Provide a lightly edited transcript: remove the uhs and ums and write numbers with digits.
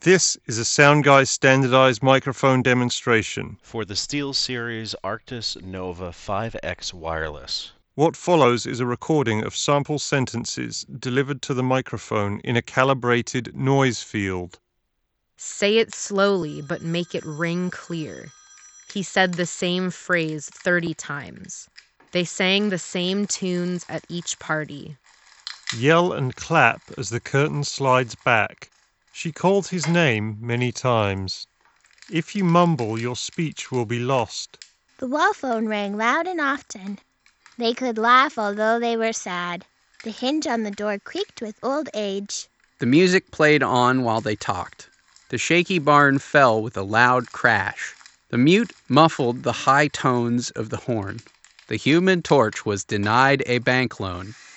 This is a Soundguys standardized microphone demonstration for the SteelSeries Arctis Nova 5X wireless. What follows is a recording of sample sentences delivered to the microphone in a calibrated noise field. Say it slowly, but make it ring clear. He said the same phrase 30 times. They sang the same tunes at each party. Yell and clap as the curtain slides back. She called his name many times. If you mumble, your speech will be lost. The wall phone rang loud and often. They could laugh although they were sad. The hinge on the door creaked with old age. The music played on while they talked. The shaky barn fell with a loud crash. The mute muffled the high tones of the horn. The Human Torch was denied a bank loan.